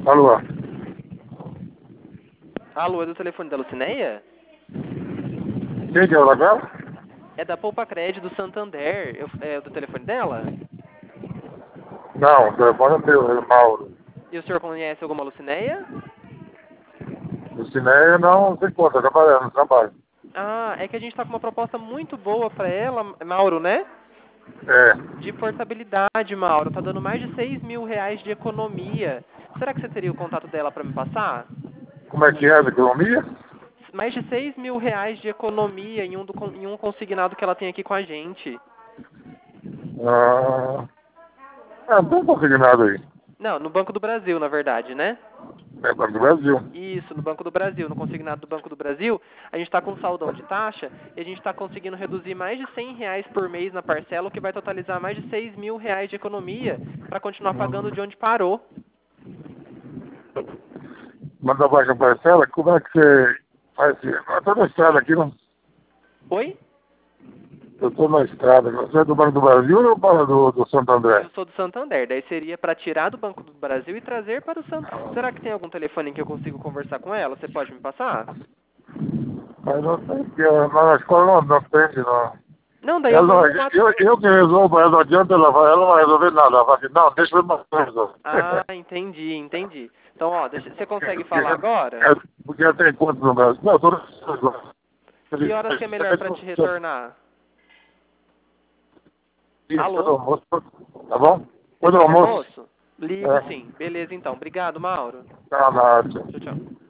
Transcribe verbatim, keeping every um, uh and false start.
Alô? Alô, é do telefone da Lucinéia? Quem que é o Lagal? É da Poupa Crédito do Santander. Eu, é do telefone dela? Não, o telefone é meu, é Mauro. E o senhor conhece alguma Lucinéia? O Cineia não tem conta, trabalhando, no trabalho. Ah, é que a gente tá com uma proposta muito boa pra ela, Mauro, né? É. De portabilidade, Mauro. Tá dando mais de seis mil reais de economia. Será que você teria o contato dela pra me passar? Como é que é a economia? Mais de seis mil reais de economia em um, do, em um consignado que ela tem aqui com a gente. Ah, é, não tem consignado aí. Não, no Banco do Brasil, na verdade, né? É Banco do Brasil. Isso, no Banco do Brasil, no consignado do Banco do Brasil, a gente está com saldão de taxa e a gente está conseguindo reduzir mais de cem reais por mês na parcela, o que vai totalizar mais de seis mil reais de economia para continuar pagando de Hum. onde parou. Manda baixa parcela, como é que você faz isso? Eu tô na estrada aqui, não? Oi? Eu tô na estrada. Você é do Banco do Brasil ou para do, do Santo André? Eu sou do Santander, daí seria para tirar do Banco do Brasil e trazer para o Santander. Será que tem algum telefone em que eu consigo conversar com ela? Você pode me passar? Mas não tem, porque na escola não, não tem, não. Não, daí eu Ela não, mando um eu, WhatsApp. eu que resolvo, ela não adianta, ela vai, ela não vai resolver nada. Ela vai dizer, não, deixa eu mais resolver. Ah, entendi, entendi. Então, ó, deixa, você consegue falar agora? É, porque ela tem conta no Brasil. Não, todas as Que horas que é melhor para te retornar? Depois do Alô? almoço, tá bom? Depois do Depois do almoço. almoço? Ligo É, sim. Beleza, então. Obrigado, Mauro. tá na área. Tchau, tchau.